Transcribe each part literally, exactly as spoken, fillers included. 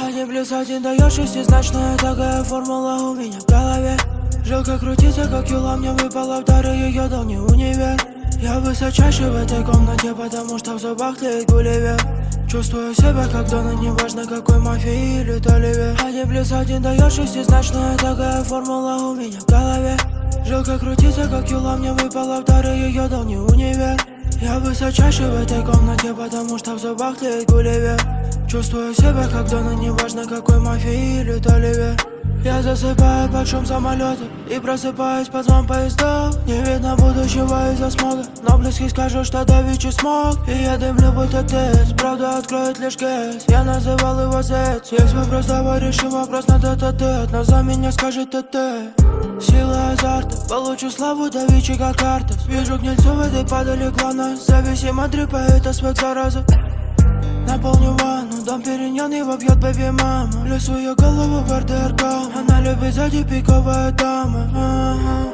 Один плюс один дает шестизначная, такая формула у меня в голове. Жилка крутится, как юла, мне выпала в дар, ее дал не универ. Я высочайший в этой комнате, потому что в зубах тлеет Гулливер. Чувствую себя как Дона, неважно какой мафии или Толивер. Один плюс один дает шестизначная, такая формула у меня в голове. Жилка крутится, как юла, мне выпала в дар, ее дал не универ. Я высочайший в этой комнате, потому что в зубах тлеет Гулливер. Чувствую себя как Дона, неважно какой мафии или Толивер. Я засыпаю под шум самолета и просыпаюсь под звон поездов. Не видно будущего из-за смога, но близкий скажут, что давичи смог. И я дымлю будто тест, правда откроет лишь гэс. Я называл его зет. Есть вопрос, давай решим вопрос на тет-а-тет. Но за меня скажет ТТ. Сила азарта, получу славу давичи как Артас. Вижу гнильцу в этой падали главное. Зависим от дрипа, это свек зараза. Наполню ванну, дом перенён, его бьет бэби мама. Лесу ее голову в РДРК. Она любит сзади пиковая дама. Ага.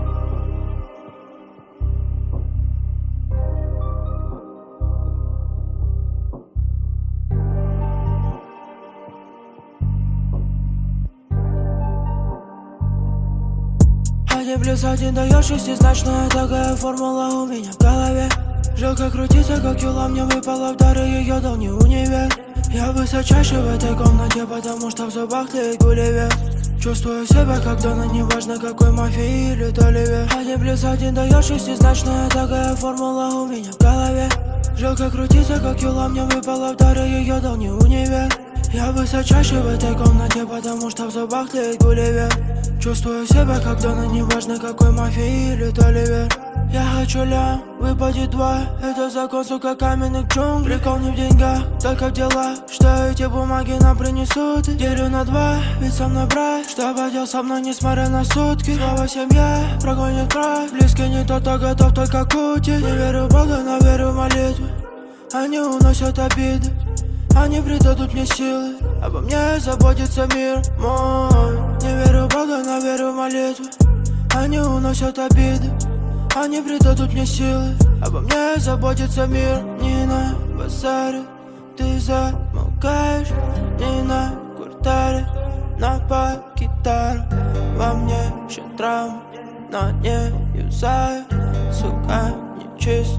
Один плюс один дает шестизначная, такая формула у меня в голове. Жилка крутится, как юла, мне выпала в дар, ее дал не универ. Я высочайший в этой комнате, потому что в зубах тлеет Гулливер. Чувствую себя как Дона, неважно какой мафии или Толивер. Один плюс один дает шестизначная, такая формула у меня в голове. Жилка крутится, как юла, мне выпала в дар, ее дал не универ. Я высочайший в этой комнате, потому что в зубах тлеет Гулливер. Чувствую себя как Дона, неважно какой мафии или Толивер. Я хочу лям, выпадет два. Это закон, сука, каменных джунглей. Прикол не в деньгах, только в делах. Что эти бумаги нам принесут? Делю на два, ведь со мной брат. Что водил со мной, несмотря на сутки. Слово семья, прогонит кровь. Близкий не тот, кто готов только кутить. Не верю в Бога, но верю в молитвы. Они уносят обиды, они придадут мне силы. Обо мне заботится мир мой. Не верю в Бога, но верю в молитвы. Они уносят обиды, они придадут мне силы. Обо мне заботится мир. Не на базаре ты замолкаешь, не на квартале, на гитару. Во мне еще травма, но не юзаю, сука, не чист.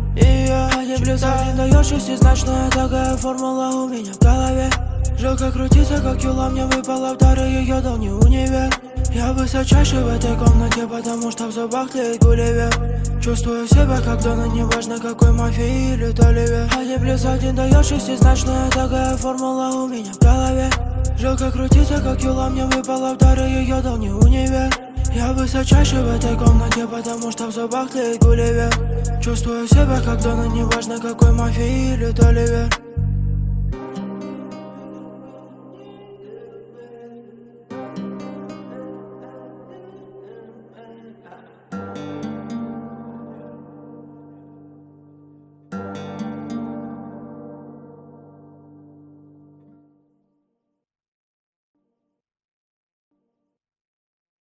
И я один плюс один дает шестизначная, такая формула у меня в голове. Жилка крутится, как юла, мне выпала в дар, ее дал не универ. Я высочайший в этой комнате, потому что в зубах тлеет Гулливер. Чувствую себя как Дона, неважно какой мафии или Толивер. Один плюс один дает шестизначная, такая формула у меня в голове. Жилка крутится, как юла, мне выпала в дар, ее дал не универ. Я высочайший в этой комнате, потому что в зубах тлеет Гулливер. Чувствую себя как Дона, неважно какой мафии или Толивер.